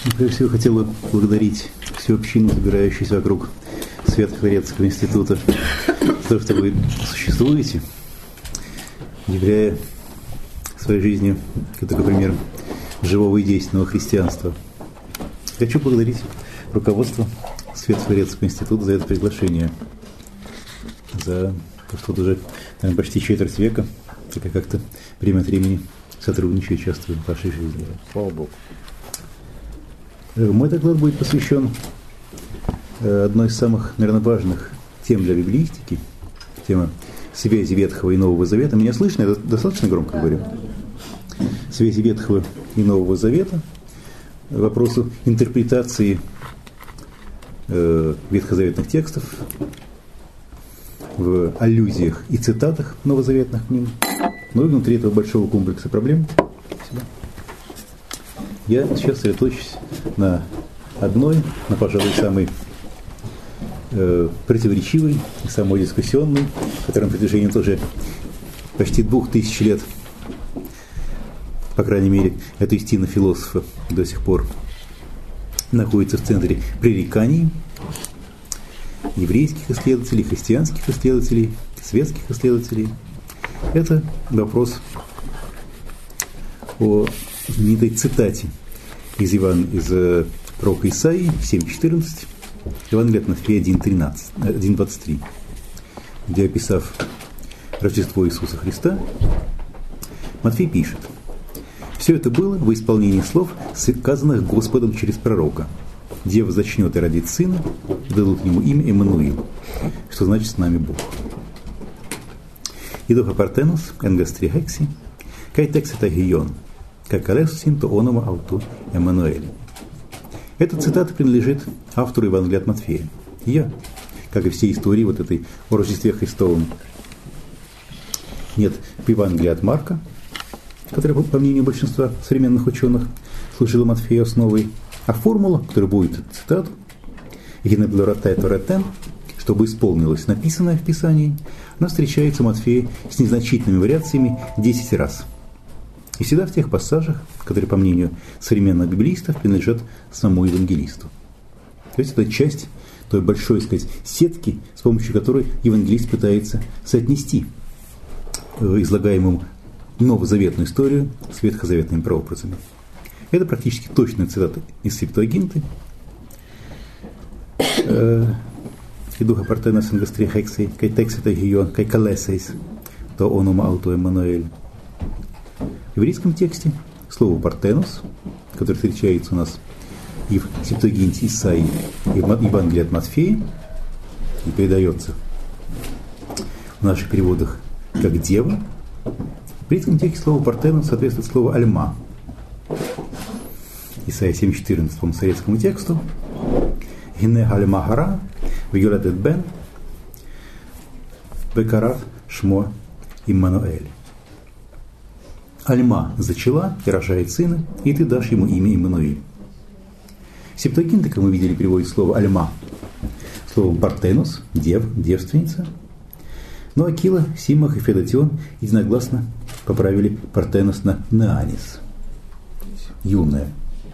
Прежде всего, хотел бы поблагодарить всю общину, собирающуюся вокруг Свято-Христианского института, за то, что вы существуете, являя своей жизнью такой пример живого и действенного христианства. Хочу поблагодарить руководство Свято-Христианского института за это приглашение, за то, что уже, наверное, почти четверть века, так я как-то время от времени сотрудничаю, участвую в вашей жизни. Слава Богу. Мой доклад будет посвящен одной из самых, наверное, важных тем для библеистики, тема связи Ветхого и Нового Завета. Меня слышно? Я достаточно громко говорю? Связи Ветхого и Нового Завета, вопросу интерпретации ветхозаветных текстов в аллюзиях и цитатах новозаветных к ним. Но и внутри этого большого комплекса проблем я сейчас сосредоточусь на одной, на, пожалуй, самой противоречивой и самой дискуссионной, которая на протяжении тоже почти 2000 лет, по крайней мере, эта истина философа до сих пор находится в центре пререканий еврейских исследователей, христианских исследователей, светских исследователей. Это вопрос о знаменитой цитате из пророка Исаии 7.14, Евангелие от Матфея 1.23, где, описав Рождество Иисуса Христа, Матфей пишет: «Все это было во исполнении слов, сказанных Господом через пророка. Дева зачнет и родит сына, и дадут ему имя Эммануил, что значит «с нами Бог». Идоха партенус, энгастри хекси, кай тексита гион, как алесусин то онома ауту Эммануэль». Эта цитата принадлежит автору Евангелия от Матфея. Я, как и все истории вот этой о Рождестве Христовом, нет в Евангелии от Марка, которая, по мнению большинства современных ученых, служила Матфею основой, а формула, которая будет цитату, чтобы исполнилось написанное в Писании, она встречается у Матфея с незначительными вариациями 10 раз. И всегда в тех пассажах, которые, по мнению современных библеистов, принадлежат самому евангелисту. То есть это часть той большой, так сказать, сетки, с помощью которой евангелист пытается соотнести излагаемую новозаветную историю с ветхозаветными прообразами. Это практически точная цитата из Септуагинты. «Идуха партенос ингастри хексей, кай тексита гион, кай калесейс, то онома ауто Эммануэль». В еврейском тексте слово «партенос», которое встречается у нас и в Септуагинте Исаии, и в Евангелии от Матфея, и передается в наших переводах как «дева», в еврейском тексте слово «партенос» соответствует слову «альма». Исайя 7.14 по советскому тексту. «Гине альма гара, вьюлетет бен, бекарат шмо Иммануэль». Альма зачала и рожает сына, и ты дашь ему имя Иммануиль. Септуагинта, как мы видели, переводит слово «альма» словом «партенос», девственница. Но Акила, Симах и Федотион единогласно поправили «партенос» на «неанис», юная.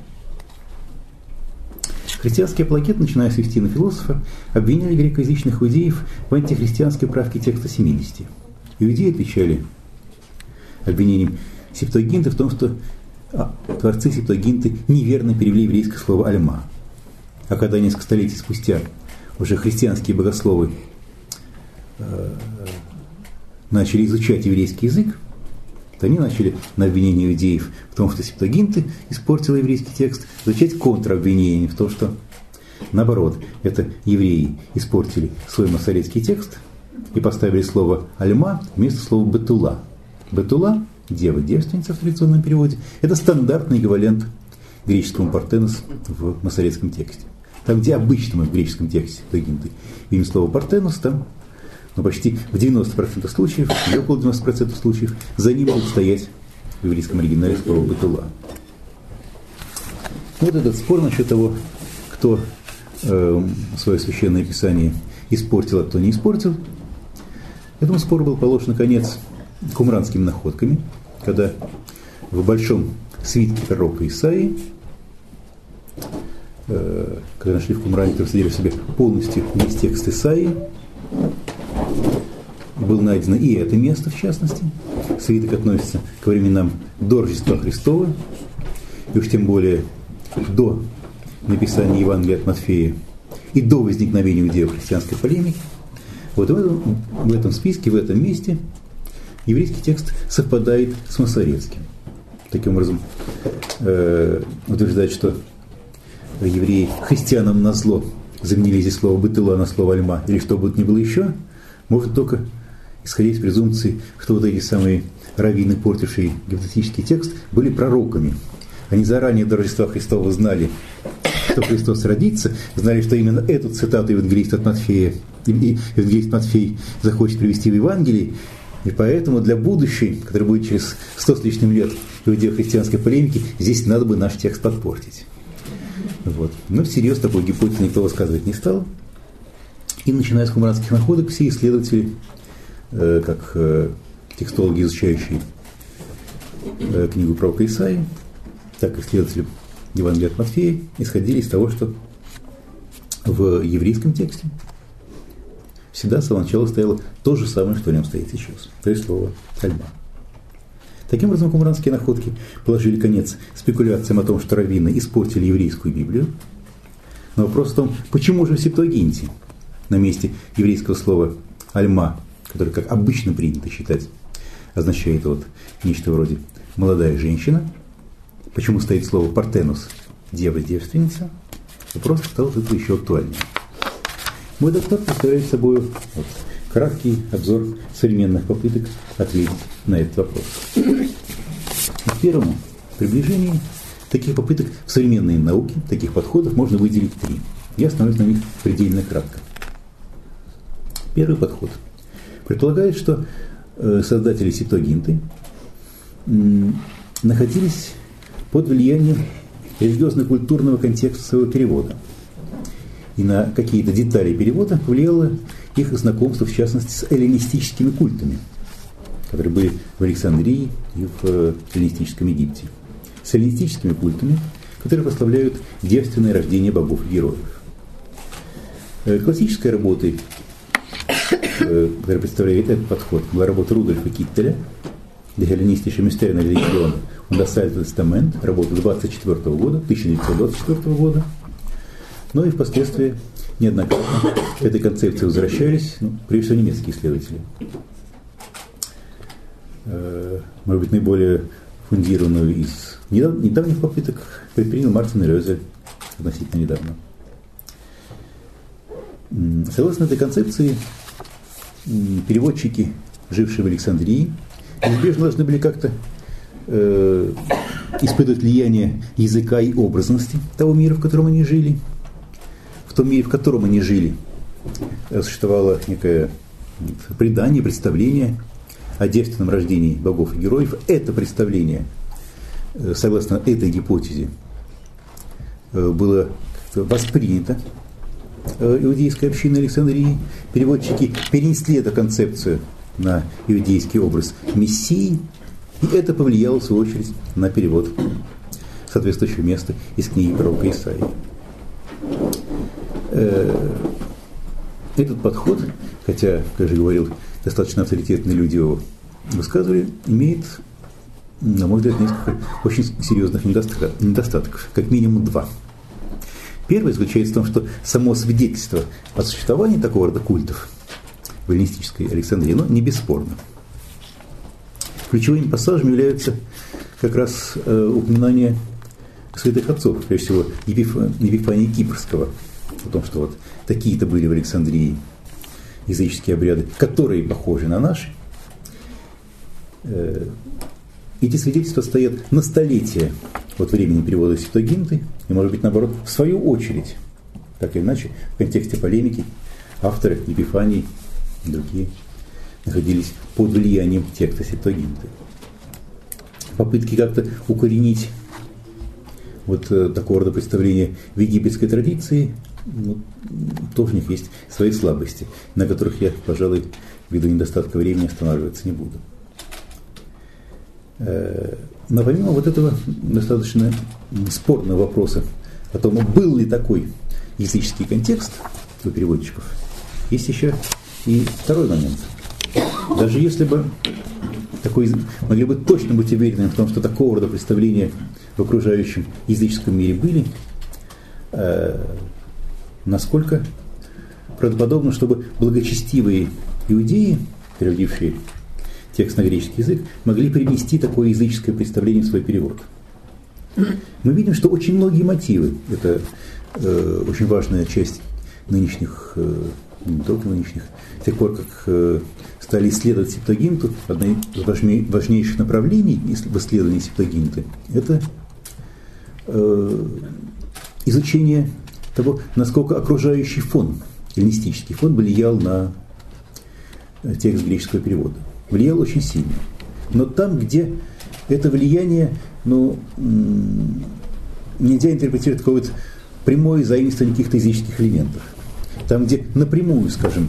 Христианские апологеты, начиная с Юстина философа, обвиняли грекоязычных иудеев в антихристианской правке текста 70. Иудеи отвечали обвинением Септуагинты в том, что творцы Септуагинты неверно перевели еврейское слово «альма». А когда несколько столетий спустя уже христианские богословы начали изучать еврейский язык, то они начали на обвинение иудеев в том, что Септуагинты испортила еврейский текст, изучать контробвинение в том, что наоборот, это евреи испортили свой масоретский текст и поставили слово «альма» вместо слова «бетула». Бетула, дева, девственница в традиционном переводе, это стандартный эквивалент греческому партенос в масоретском тексте. Там, где обычно мы в греческом тексте Септуагинты видим слово партенос, там почти в 90% случаев, или около 90% случаев, за ним будет стоять в еврейском оригинале слово «бетула». Вот этот спор насчет того, кто свое священное писание испортил, а кто не испортил, этому спору был положен конец кумранскими находками, когда в большом свитке пророка Исаии когда нашли в Кумране, который содержит в себе полностью весь текст Исаии, было найдено и это место, в частности. Свиток относится к временам до Рождества Христова, и уж тем более до написания Евангелия от Матфея и до возникновения иудео-христианской полемики. Вот в этом списке, в этом месте еврейский текст совпадает с масорецким. Таким образом, утверждать, что евреи христианам назло заменили здесь слово «бытыла» на слово «альма» или что бы то ни было еще, может только исходить из презумпции, что вот эти самые раввины, портившие гипотетический текст, были пророками. Они заранее до Рождества Христова знали, что Христос родится, знали, что именно эту цитату евангелист от Матфея, евангелист Матфей захочет привести в Евангелии, и поэтому для будущей, которая будет через 100 с лишним лет иудео-христианской полемики, здесь надо бы наш текст подпортить. Вот. Но всерьез такой гипотезы никто высказывать не стал. И начиная с кумранских находок, все исследователи, как текстологи, изучающие книгу пророка Исаии, так и исследователи Евангелия от Матфея, исходили из того, что в еврейском тексте всегда с самого начала стояло то же самое, что в нем стоит сейчас, то есть слово «альма». Таким образом, кумранские находки положили конец спекуляциям о том, что раввины испортили еврейскую Библию. Но вопрос в том, почему же в Септуагинте на месте еврейского слова «альма», которое, как обычно принято считать, означает вот нечто вроде «молодая женщина», почему стоит слово «партенус» – «дева-девственница», вопрос стал от этого еще актуальнее. Мой доклад представляет собой вот краткий обзор современных попыток ответить на этот вопрос. К первому приближению таких попыток в современной науке, таких подходов можно выделить 3. Я остановлюсь на них предельно кратко. Первый подход предполагает, что создатели Септуагинты находились под влиянием религиозно-культурного контекста своего перевода. И на какие-то детали перевода повлияло их знакомство, в частности, с эллинистическими культами, которые были в Александрии и в эллинистическом Египте. С эллинистическими культами, которые прославляют девственное рождение богов и героев. Классической работой, которая представляет этот подход, была работа Рудольфа Киттеля «Die hellenistische Mysterien Religion und das Alte Testament», работа 1924 года. Но и впоследствии неоднократно к этой концепции возвращались, прежде всего, немецкие исследователи. Может быть, наиболее фундированную из недавних попыток предпринял Мартин Рёзель относительно недавно. Согласно этой концепции, переводчики, жившие в Александрии, неизбежно должны были как-то испытывать влияние языка и образности того мира, в котором они жили. В том мире, в котором они жили, существовало некое предание, представление о девственном рождении богов и героев. Это представление, согласно этой гипотезе, было как-то воспринято иудейской общиной Александрии. Переводчики перенесли эту концепцию на иудейский образ Мессии, и это повлияло, в свою очередь, на перевод соответствующего места из книги пророка Исаии. Этот подход, хотя, как я же говорил, достаточно авторитетные люди его высказывали, имеет, на мой взгляд, несколько очень серьезных недостатков, как минимум 2. Первый заключается в том, что само свидетельство о существовании такого рода культов в эллинистической Александрии, не бесспорно. Ключевыми пассажами являются как раз упоминания святых отцов, прежде всего Епифания Кипрского, о том, что вот такие-то были в Александрии языческие обряды, которые похожи на наши. Эти свидетельства стоят на столетия от времени перевода Септуагинты, и, может быть, наоборот, в свою очередь, так или иначе, в контексте полемики, авторы Епифании и другие находились под влиянием текста Септуагинты. Попытки как-то укоренить вот такого рода представления в египетской традиции, тоже у них есть свои слабости, на которых я, пожалуй, ввиду недостатка времени останавливаться не буду. Но помимо вот этого достаточно спорного вопроса о том, был ли такой языческий контекст у переводчиков, есть еще и второй момент. Даже если бы могли бы точно быть уверены в том, что такого рода представления в окружающем языческом мире были, насколько правдоподобно, чтобы благочестивые иудеи, переводившие текст на греческий язык, могли привнести такое языческое представление в свой перевод. Мы видим, что очень многие мотивы, это очень важная часть нынешних, не только нынешних, с тех пор, как стали исследовать Септуагинту, одно из важнейших направлений в исследовании Септуагинты – это изучение того, насколько окружающий фон, эллинистический фон, влиял на текст греческого перевода. Влиял очень сильно. Но там, где это влияние, нельзя интерпретировать какое-то прямое заимствование каких-то языческих элементов. Там, где напрямую, скажем,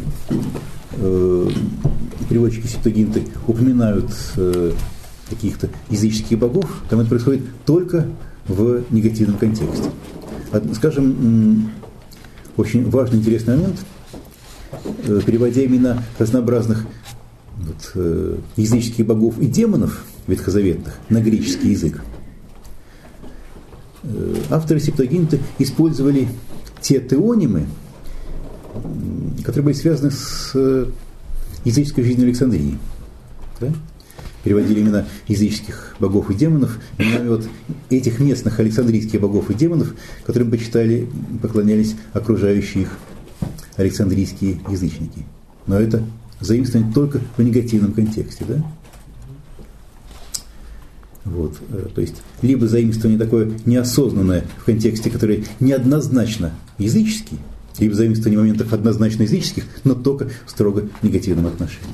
переводчики Септуагинты упоминают каких-то языческих богов, там это происходит только в негативном контексте. Скажем, очень важный, интересный момент, переводя имена разнообразных языческих богов и демонов ветхозаветных на греческий язык, авторы Септуагинты использовали те теонимы, которые были связаны с языческой жизнью Александрии. Да? Переводили имена языческих богов и демонов, именами этих местных александрийских богов и демонов, которым поклонялись окружающие их александрийские язычники. Но это заимствование только в негативном контексте. Да? То есть, либо заимствование такое неосознанное в контексте, который неоднозначно языческий, либо заимствование моментов однозначно языческих, но только в строго негативном отношении.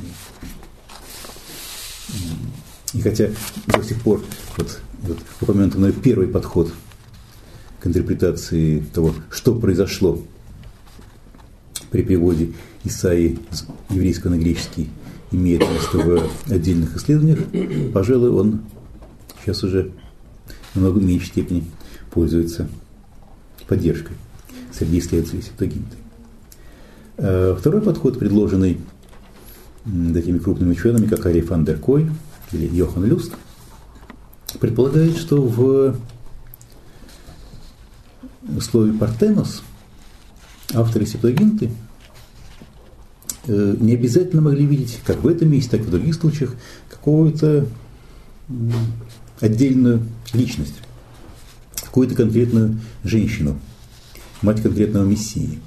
И хотя до сих пор упомянутый мной первый подход к интерпретации того, что произошло при переводе Исаии с еврейского на греческий, имеет место в отдельных исследованиях, пожалуй, он сейчас уже в намного меньшей степени пользуется поддержкой среди исследователей Септуагинты. Второй подход, предложенный такими крупными учеными, как Ари фан дер Кой или Йохан Люст, предполагает, что в слове «партенос» авторы Септуагинты не обязательно могли видеть, как в этом месте, так и в других случаях, какую-то отдельную личность, какую-то конкретную женщину, мать конкретного мессии.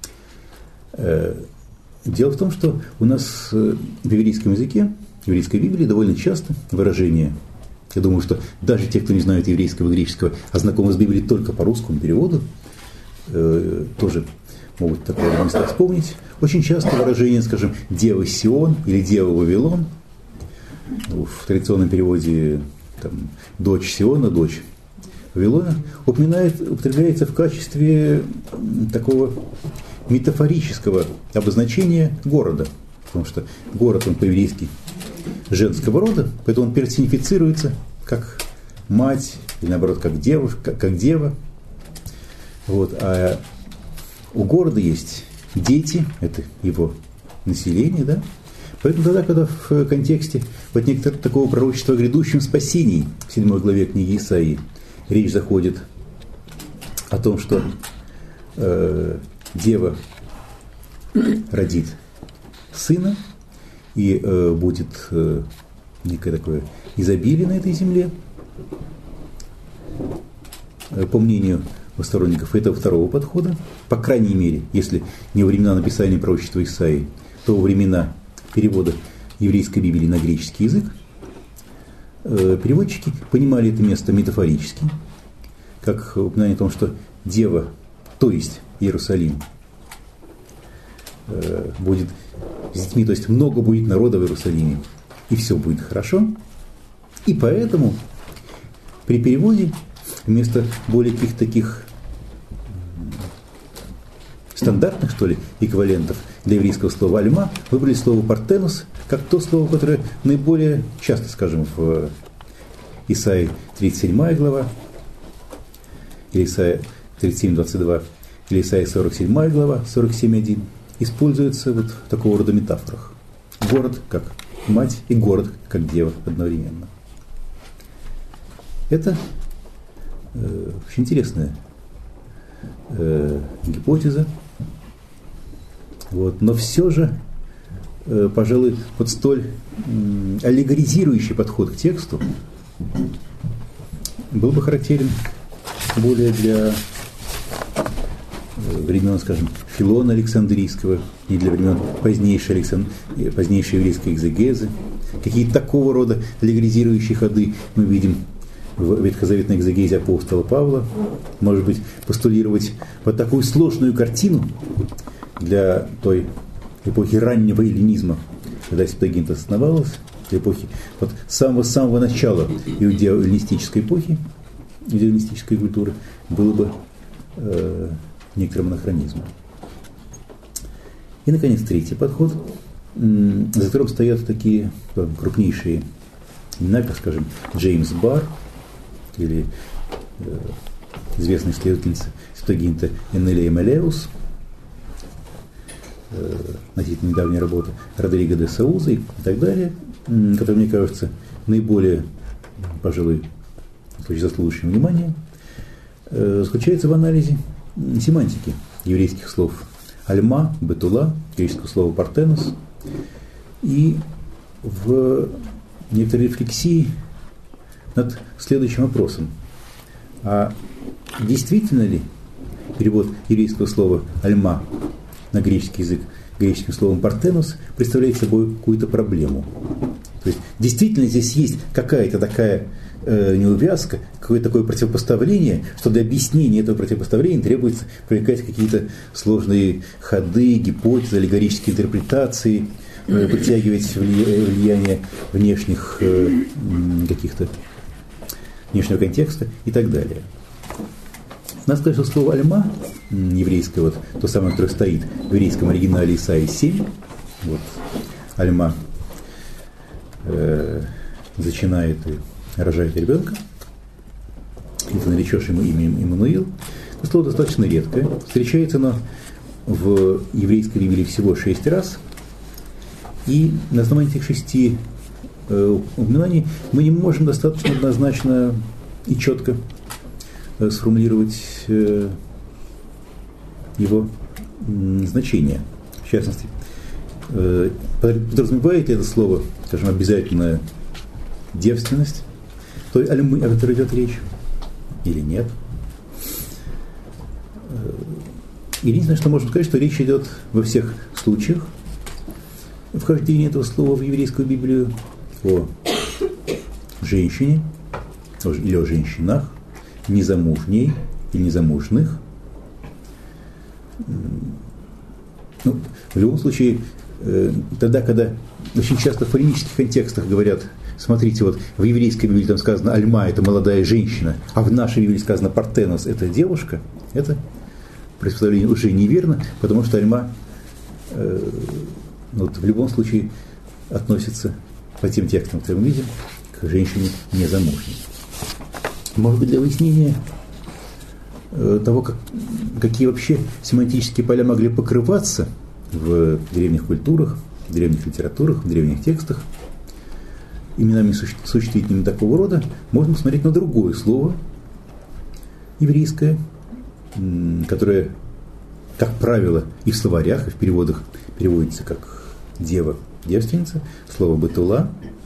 Дело в том, что у нас в еврейском языке, в еврейской Библии довольно часто выражение, я думаю, что даже те, кто не знает еврейского и греческого, а знакомы с Библией только по русскому переводу, тоже могут такое место вспомнить. Очень часто выражение, скажем, «Дева Сион» или «Дева Вавилон», в традиционном переводе «дочь Сиона», «дочь Вавилона», употребляется в качестве такого метафорического обозначения города, потому что город, он по-еврейски женского рода, поэтому он персонифицируется как мать, или наоборот, как девушка, как дева. А у города есть дети, это его население, да? Поэтому тогда, когда в контексте некоторого такого пророчества о грядущем спасении в 7 главе книги Исаии речь заходит о том, что дева родит сына, и будет некое такое изобилие на этой земле. По мнению сторонников этого второго подхода, по крайней мере, если не во времена написания пророчества Исаии, то во времена перевода еврейской Библии на греческий язык, переводчики понимали это место метафорически, как упоминание о том, что дева, то есть Иерусалим, будет с детьми, то есть много будет народа в Иерусалиме, и все будет хорошо. И поэтому при переводе вместо более каких-то таких стандартных, что ли, эквивалентов для еврейского слова «альма» выбрали слово «партенос» как то слово, которое наиболее часто, скажем, в Исаии 37 глава, или Исаия 37:22 или Исайя 47 глава 47:1 используется вот в такого рода метафорах. Город как мать и город как дева одновременно. Это очень интересная гипотеза. Вот. Но все же, пожалуй, вот столь аллегоризирующий подход к тексту был бы характерен более для времен, скажем, Филона Александрийского, и для времен позднейшей еврейской экзегезы. Какие-то такого рода аллегоризирующие ходы мы видим в ветхозаветной экзегезе апостола Павла. Может быть, постулировать вот такую сложную картину для той эпохи раннего эллинизма, когда Септуагинта основалась, для эпохи вот самого начала иудео-эллинистической эпохи, иудео-эллинистической культуры, было бы некоторым анахронизмом. И, наконец, третий подход, за которым стоят такие крупнейшие имена, как, скажем, Джеймс Барр или известный исследовательница Септуагинта Эннелия Мелеус, относительно недавняя работа Родриго де Сауза и так далее, которые, мне кажется, наиболее, пожалуй, заслуживающим внимания, заключается в анализе семантики еврейских слов альма, бетула, греческого слова партенос, и в некоторой рефлексии над следующим вопросом. А действительно ли перевод еврейского слова альма на греческий язык греческим словом партенос представляет собой какую-то проблему? То есть действительно здесь есть какая-то такая неувязка, какое-то такое противопоставление, что для объяснения этого противопоставления требуется привлекать какие-то сложные ходы, гипотезы, аллегорические интерпретации, притягивать влияние внешних каких-то внешнего контекста и так далее. Надо сказать, что слово «альма» еврейское, вот, то самое, которое стоит в еврейском оригинале Исаии 7, вот, «альма» зачинает и рожает ребенка, и ты наречешь ему имя Иммануил. Это слово достаточно редкое. Встречается оно в еврейской Библии всего 6 раз. И на основании этих 6 упоминаний мы не можем достаточно однозначно и четко сформулировать его значение. В частности, подразумевает ли это слово, скажем, обязательно девственность той альмы, о которой идет речь, или нет. Единственное, что можно сказать, что речь идет во всех случаях вхождения этого слова в еврейскую Библию о женщине или о женщинах, незамужней и незамужных. Ну, в любом случае, тогда, когда очень часто в полемических контекстах говорят, смотрите, вот в еврейской Библии там сказано «альма» – это молодая женщина, а в нашей Библии сказано «партенос» – это девушка, это представление уже неверно, потому что «альма» вот, в любом случае относится по тем текстам, которые мы видим, к женщине незамужней. Может быть, для выяснения того, какие вообще семантические поля могли покрываться в древних культурах, в древних литературах, в древних текстах, именами существительными такого рода, можно посмотреть на другое слово еврейское, которое, как правило, и в словарях, и в переводах переводится как дева, девственница, слово бетула.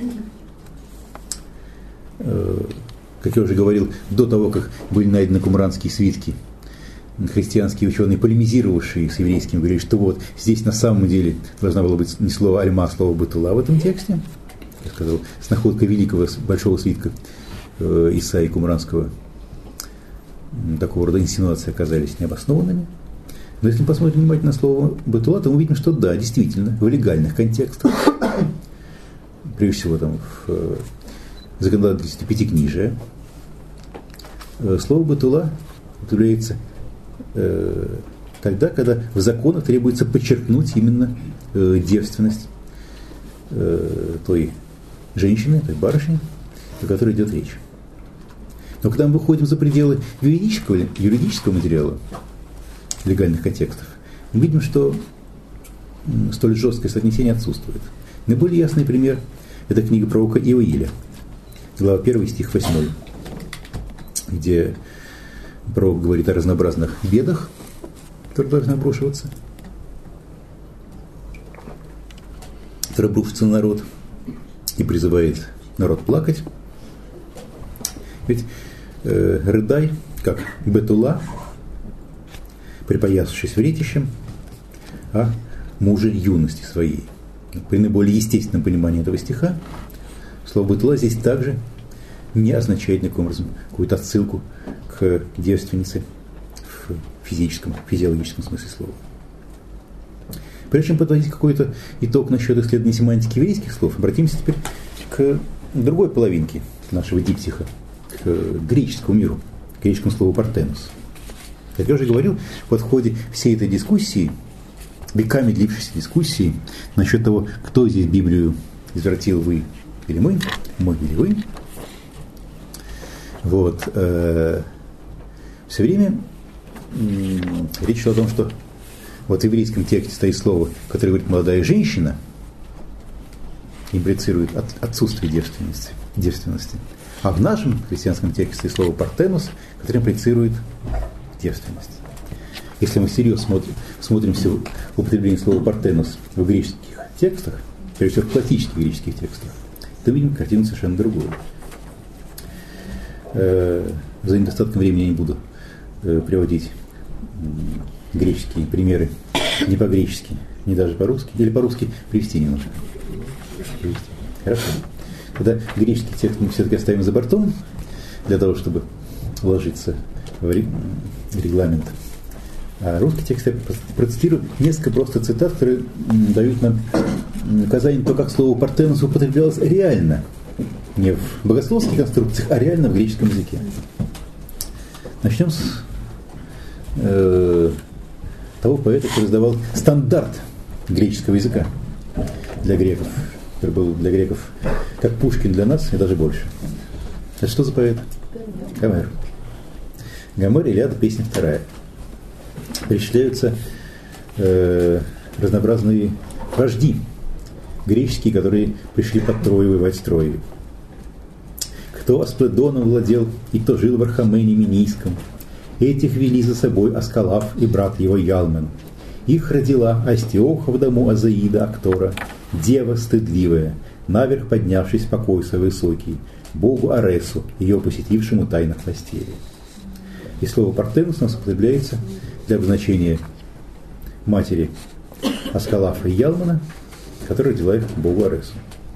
Как я уже говорил, до того, как были найдены кумранские свитки, христианские ученые, полемизировавшие с еврейскими, говорили, что вот здесь на самом деле должна была быть не слово альма, а слово бетула в этом тексте. Я сказал, с находкой великого большого свитка Исаии Кумранского такого рода инсинуации оказались необоснованными. Но если мы посмотрим внимательно на слово бетула, то мы увидим, что да, действительно, в легальных контекстах, прежде всего там в законодательстве пятикнижия, слово бетула употребляется тогда, когда в законах требуется подчеркнуть именно девственность той женщины, той барышни, о которой идет речь. Но когда мы выходим за пределы юридического материала, легальных контекстов, мы видим, что столь жесткое соотнесение отсутствует. Наиболее ясный пример – это книга пророка Иоиля, глава 1, стих 8, где пророк говорит о разнообразных бедах, которые должны обрушиваться, которые обрушатся на народ, и призывает народ плакать. Ведь рыдай, как Бетула, припоясавшись вретищем, о муже юности своей. При наиболее естественном понимании этого стиха слово Бетула здесь также не означает никаким образом какую-то отсылку к девственнице в физиологическом смысле слова. Прежде чем подводить какой-то итог насчет исследования семантики еврейских слов, обратимся теперь к другой половинке нашего диптиха, к греческому миру, к греческому слову «партенос». Как я уже говорил, в ходе всей этой дискуссии, веками длившейся дискуссии насчет того, кто здесь Библию извратил, вы или мы или вы, все время речь шла о том, что в еврейском тексте стоит слово, которое говорит «молодая женщина», имплицирует отсутствие девственности. А в нашем христианском тексте стоит слово «партенос», которое имплицирует девственность. Если мы серьезно смотримся в употребление слова «партенос» в греческих текстах, прежде всего в классических греческих текстах, то видим картину совершенно другую. За недостатком времени я не буду приводить греческие примеры не по-гречески, не даже по-русски, или по-русски привести немножко. Хорошо. Тогда греческий текст мы все-таки оставим за бортом, для того, чтобы вложиться в регламент. А русский текст я процитирую несколько просто цитат, которые дают нам указание на то, как слово «партенос» употреблялось реально, не в богословских конструкциях, а реально в греческом языке. Начнем с того поэта, который издавал стандарт греческого языка для греков, который был для греков как Пушкин для нас и даже больше. Это что за поэт? Гомер. Гомер, Илиада, песня 2. Перечисляются разнообразные вожди греческие, которые пришли под Трою воевать с Троей. Кто Аспледоном владел и кто жил в Архамене Минийском. Этих вели за собой Аскалав и брат его Ялмен. Их родила Астиоха в дому Азаида Актора, дева стыдливая, наверх поднявшись в покой свой высокий, богу Аресу, ее посетившему тайных постели. И слово «партенос» у нас употребляется для обозначения матери Аскалафа и Ялмана, которая родила их богу Аресу.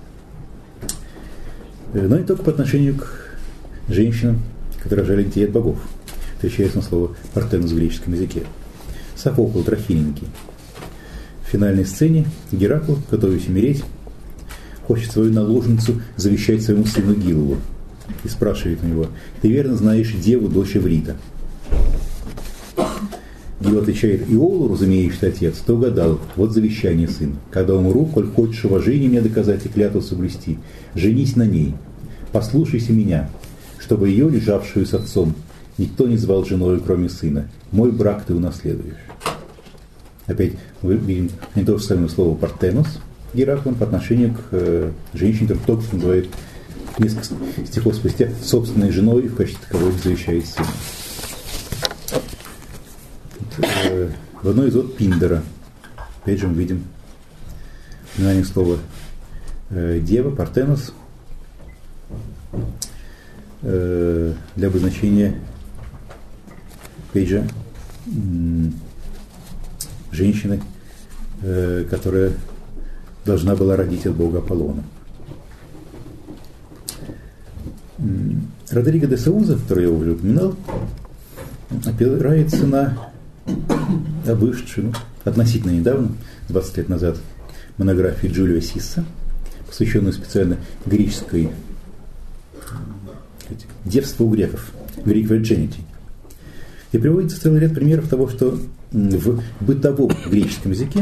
Но не только по отношению к женщинам, которые рожали детей от богов. Встречается слово «партенос» в греческом языке. Софокл, Трофименький. В финальной сцене Геракл, готовясь умереть, хочет свою наложницу завещать своему сыну Гиллу и спрашивает у него: «Ты верно знаешь деву, дочь Эврита?» Гилл отвечает: «Иолу, разумеешь, отец, ты угадал, вот завещание сына. Когда умру, коль хочешь уважение мне доказать и клятву соблюсти, женись на ней, послушайся меня, чтобы ее, лежавшую с отцом, никто не звал женой, кроме сына. Мой брак ты унаследуешь». Опять мы видим не то же самое слово «партенос» Гераклом по отношению к женщине, которую только называет несколько стихов спустя собственной женой и в качестве таковой завещает сына. В одной из от Пиндера опять же мы видим упоминание слова «дева», «партенос», для обозначения, опять же, женщины, которая должна была родить от бога Аполлона. Родриго де Сауза, который я уже упоминал, опирается на вышедшую относительно недавно, 20 лет назад, монографию Джулио Сисса, посвященную специально греческой девству у греков, Greek Virginity. И приводится целый ряд примеров того, что в бытовом греческом языке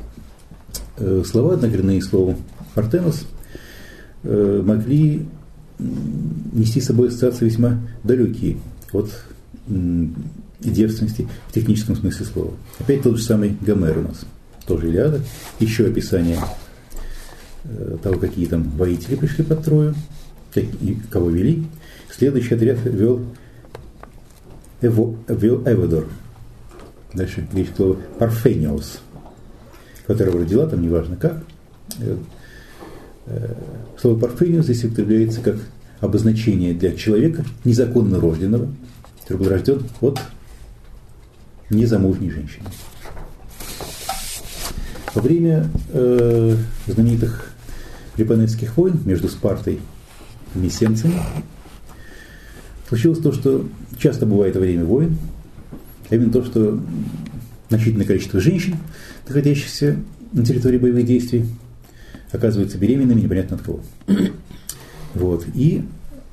слова, однокоренные слову «партенос», могли нести с собой ассоциации весьма далекие от девственности в техническом смысле слова. Опять тот же самый Гомер у нас, тоже Илиада, еще описание того, какие там воители пришли под Трою, и кого вели. Следующий отряд вел Эводор. Дальше греческое слово Парфениос, которого родила, там неважно как. Слово Парфениос здесь употребляется как обозначение для человека, незаконно рожденного, который был рожден от незамужней женщины. Во время знаменитых Пелопоннесских войн между Спартой и мессенцами случилось то, что часто бывает во время войн, а именно то, что значительное количество женщин, находящихся на территории боевых действий, оказываются беременными непонятно от кого. Вот. И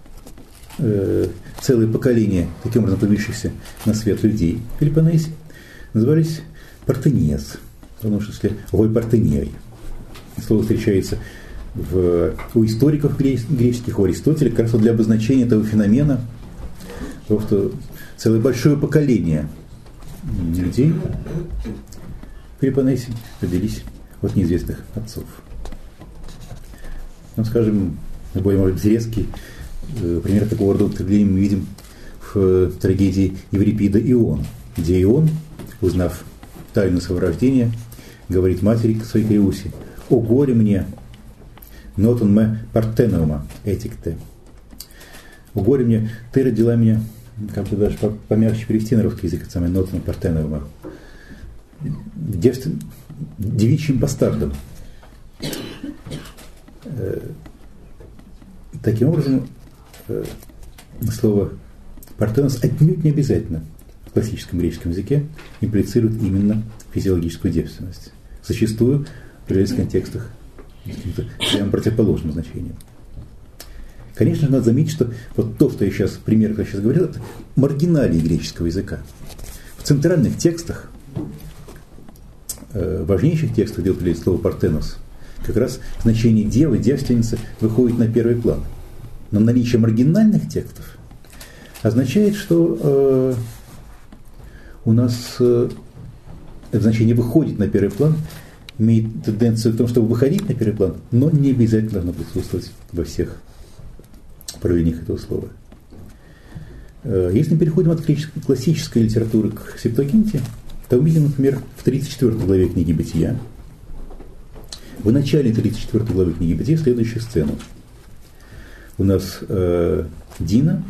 целое поколение, таким образом появившихся на свет людей в Пелопоннесе, назывались Партениес, потому что если «вой Партенией». Слово встречается у историков греческих, у Аристотеля, как раз для обозначения этого феномена, потому что целое большое поколение людей в Пелопоннесе родились от неизвестных отцов. Ну, скажем, более, может быть, резкий пример такого рода употребления мы видим в трагедии Еврипида «Ион», где Ион, узнав тайну своего рождения, говорит матери своей Криусе: «О горе мне, нотон ме партенума этикте». «О горе мне, ты родила меня», как бы даже помягче перевести на русский язык, это самое нотон партенума, девичьим бастардом. Таким образом, слово «партенос» отнюдь не обязательно в классическом греческом языке имплицирует именно физиологическую девственность. Зачастую в определенных контекстах прямо противоположным значением. Конечно же, надо заметить, что вот то, что я сейчас, пример, который я сейчас говорил, это маргиналии греческого языка. В центральных текстах, важнейших текстах, где употребляется слово «партенос», как раз значение девы, девственницы выходит на первый план. Но наличие маргинальных текстов означает, что у нас это значение выходит на первый план, имеет тенденцию к тому, чтобы выходить на первый план, но не обязательно должно присутствовать во всех проявлениях этого слова. Если мы переходим от классической литературы к Септуагинте, то увидим, например, в 34 главе книги «Бытия», в начале 34 главы книги «Бытия» следующую сцену. У нас Дина,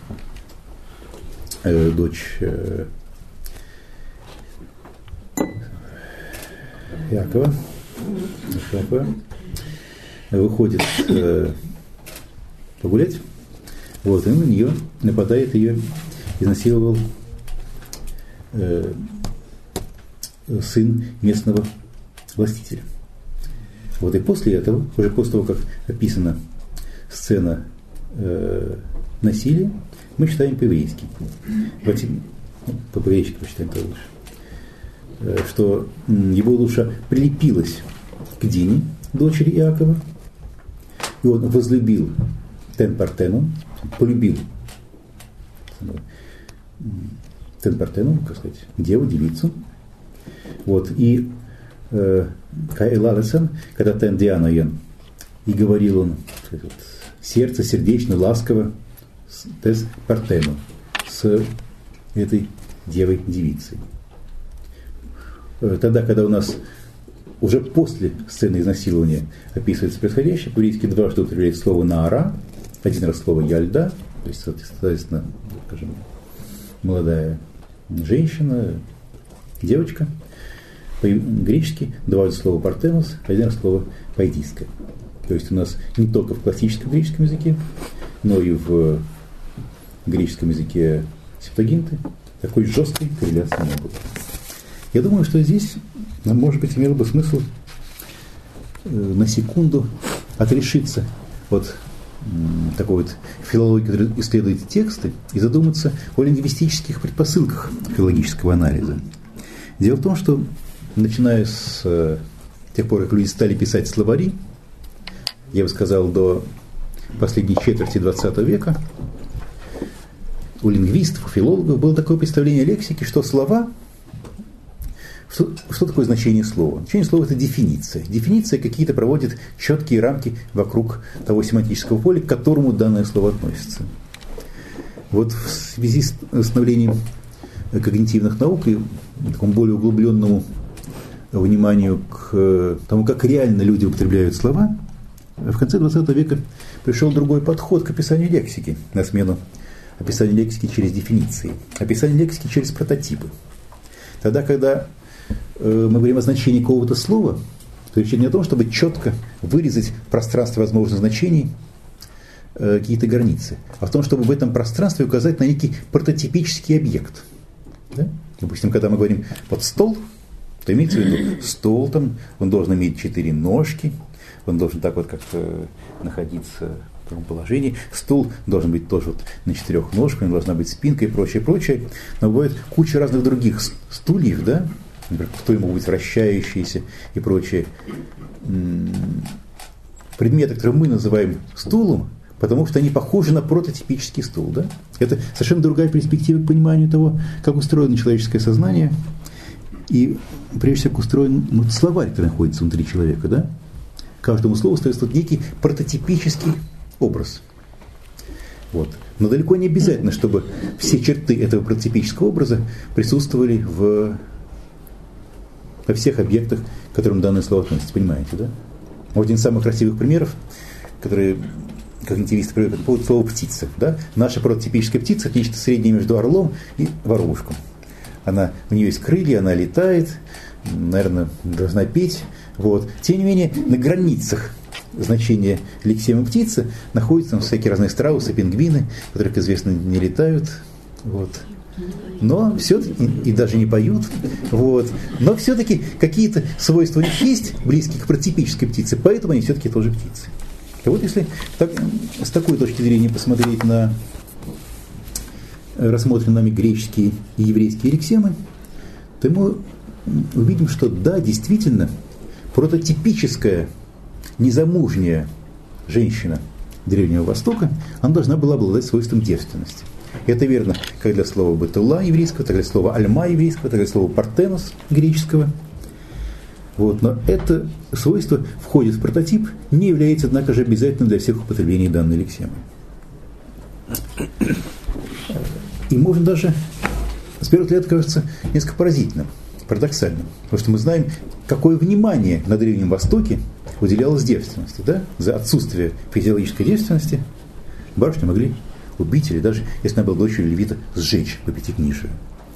дочь Якова, выходит погулять, вот, и на нее нападает, ее изнасиловал сын местного властителя. Вот, и после этого, уже после того, как описана сцена насилия, мы читаем по-еврейски. По-еврейски прочитаем получше. Что его душа прилепилась к Дине, дочери Иакова, и он возлюбил Тен Партену, полюбил Тен Партену, как сказать, деву, девицу. Вот, и Каэлалесен, когда Тен Дианоен, и говорил он сердце, сердечно, ласково с Тес Партену, с этой девой-девицей. Тогда, когда у нас уже после сцены изнасилования описывается происходящее, по-еврейски дважды употребляется слово «наара», один раз слово «яльда», то есть, соответственно, скажем, молодая женщина, девочка, по-гречески два раза слово «партенос», один раз слово «пайдиска». То есть у нас не только в классическом греческом языке, но и в греческом языке Септуагинты такой жесткой корреляции не было. Я думаю, что здесь, может быть, имело бы смысл на секунду отрешиться от такой вот филологии, которая исследует тексты, и задуматься о лингвистических предпосылках филологического анализа. Дело в том, что начиная с тех пор, как люди стали писать словари, я бы сказал, до последней четверти XX века у лингвистов, у филологов было такое представление лексики, что слова, что такое значение слова? Значение слова – это дефиниция. Дефиниция какие-то проводит четкие рамки вокруг того семантического поля, к которому данное слово относится. Вот в связи с становлением когнитивных наук и такому более углубленному вниманию к тому, как реально люди употребляют слова, в конце XX века пришел другой подход к описанию лексики, на смену описанию лексики через дефиниции, описанию лексики через прототипы. Тогда, когда мы говорим о значении какого-то слова, то речь не о том, чтобы четко вырезать в пространстве возможных значений какие-то границы, а в том, чтобы в этом пространстве указать на некий прототипический объект. Да? Допустим, когда мы говорим вот стол, то имеется в виду стол, там, он должен иметь 4 ножки, он должен так вот как-то находиться в таком положении. Стул должен быть тоже вот на 4 ножках, у него должна быть спинка и прочее, прочее. Но бывает куча разных других стульев, да? Например, кто могут быть вращающиеся и прочее. Предметы, которые мы называем стулом, потому что они похожи на прототипический стул. Да? Это совершенно другая перспектива к пониманию того, как устроено человеческое сознание и, прежде всего, как устроен словарь, который находится внутри человека. Да? Каждому слову соответствует некий прототипический образ. Вот. Но далеко не обязательно, чтобы все черты этого прототипического образа присутствовали во всех объектах, к которым данное слово относится. Понимаете, да? Вот один из самых красивых примеров, которые когнитивисты приводят, это по поводу слова «птица». Да? Наша прототипическая птица – это нечто среднее между орлом и воробушком. У нее есть крылья, она летает, наверное, должна петь. Вот. Тем не менее, на границах значения лексемы птицы находятся там всякие разные страусы, пингвины, которые, как известно, не летают. Вот. Но все-таки, и даже не поют, вот, но все-таки какие-то свойства у них есть, близкие к прототипической птице, поэтому они все-таки тоже птицы. И вот если с такой точки зрения посмотреть на рассмотренные нами греческие и еврейские лексемы, то мы увидим, что да, действительно, прототипическая незамужняя женщина Древнего Востока, она должна была обладать свойством девственности. Это верно как для слова «бетула» еврейского, так и для слова «альма» еврейского, так и для слова «партенос» греческого. Вот. Но это свойство входит в прототип, не является, однако же, обязательным для всех употреблений данной лексемы. И можно даже, с первого взгляда, кажется несколько поразительным, парадоксальным. Потому что мы знаем, какое внимание на Древнем Востоке уделялось девственности. Да? За отсутствие физиологической девственности барышни могли убить или даже, если она была дочерью левита, сжечь по пятикнижию.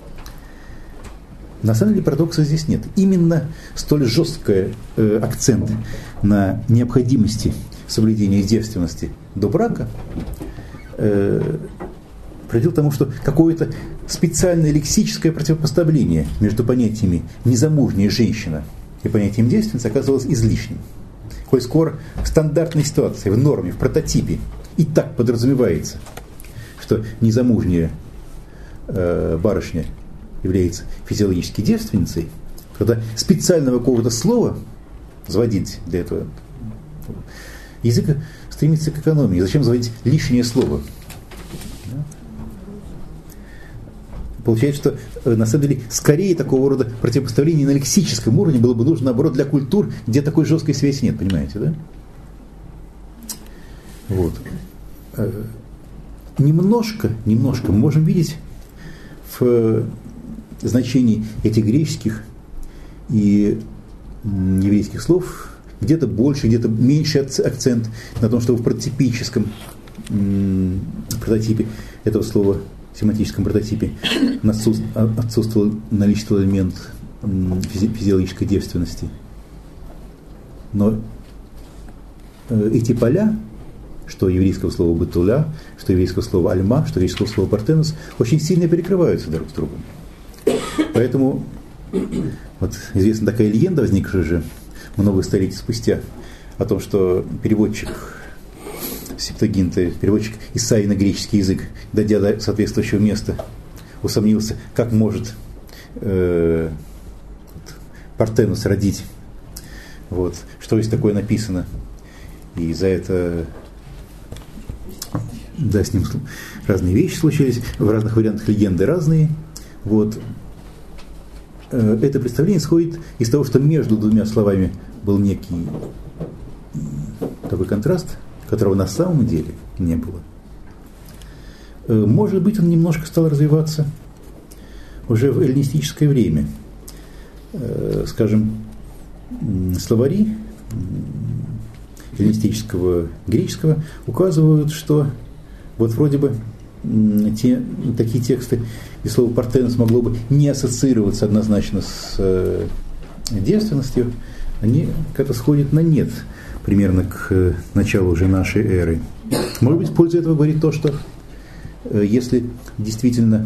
На самом деле парадокса здесь нет. Именно столь жесткий акцент на необходимости соблюдения девственности до брака приводил к тому, что какое-то специальное лексическое противопоставление между понятиями «незамужняя женщина» и понятием «девственница» оказалось излишним. Коль скоро в стандартной ситуации, в норме, в прототипе и так подразумевается, что незамужняя барышня является физиологически девственницей, когда специального какого-то слова заводить для этого язык стремится к экономии. Зачем заводить лишнее слово? Получается, что на самом деле скорее такого рода противопоставление на лексическом уровне было бы нужно, наоборот, для культур, где такой жесткой связи нет, понимаете, да? Вот. Немножко мы можем видеть в значении этих греческих и еврейских слов где-то больше, где-то меньше акцент на том, что в прототипическом прототипе этого слова, семантическом прототипе, отсутствовал элемент физиологической девственности. Но эти поля, что еврейского слова «бетуля», что еврейского слова «альма», что еврейского слова «партенос», очень сильно перекрываются друг с другом. Поэтому вот известна такая легенда, возникшая же много столетий спустя, о том, что переводчик Септагинты, переводчик Исаии на греческий язык, дойдя до соответствующего места, усомнился, как может Партенос родить. Вот, что здесь такое написано. И за это Да, с ним разные вещи случились, в разных вариантах легенды разные. Вот. Это представление исходит из того, что между двумя словами был некий такой контраст, которого на самом деле не было. Может быть, он немножко стал развиваться уже в эллинистическое время. Скажем, словари эллинистического греческого указывают, что вот вроде бы такие тексты, и слово «партенос» могло бы не ассоциироваться однозначно с девственностью, они как-то сходят на нет примерно к началу уже нашей эры. Может быть, в пользу этого говорит то, что если действительно,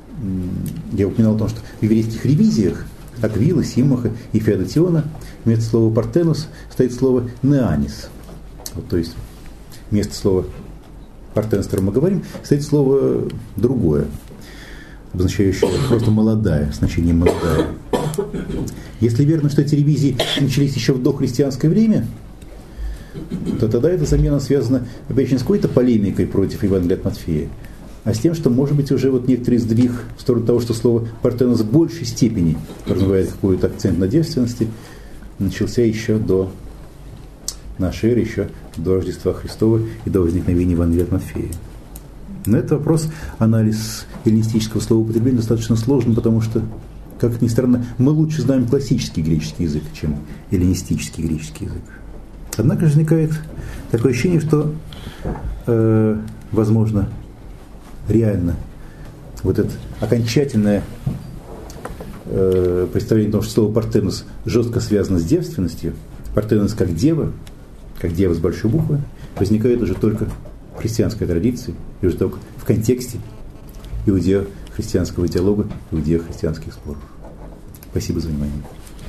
я упоминал о том, что в еврейских ревизиях Аквилы, Симмаха и Феодотиона вместо слова «партенос» стоит слово «неанис». Вот, то есть вместо слова «партенос», о котором мы говорим, стоит слово другое, обозначающее просто «молодая», значением «молодая». Если верно, что эти ревизии начались еще в дохристианское время, то тогда эта замена связана опять не с какой-то полемикой против Евангелия от Матфея, а с тем, что, может быть, уже вот некоторый сдвиг в сторону того, что слово «партенос» в большей степени развивает какой-то акцент на девственности, начался еще до нашей эры, еще до Рождества Христова и до возникновения Евангелия от Матфея. На этот вопрос анализ эллинистического словоупотребления достаточно сложен, потому что, как ни странно, мы лучше знаем классический греческий язык, чем эллинистический греческий язык. Однако же возникает такое ощущение, что, возможно, реально вот это окончательное представление о том, что слово «партенос» жестко связано с девственностью, «партенос» как дева с большой буквы, возникает уже только в христианской традиции, и уже только в контексте иудео-христианского диалога, иудео-христианских споров. Спасибо за внимание.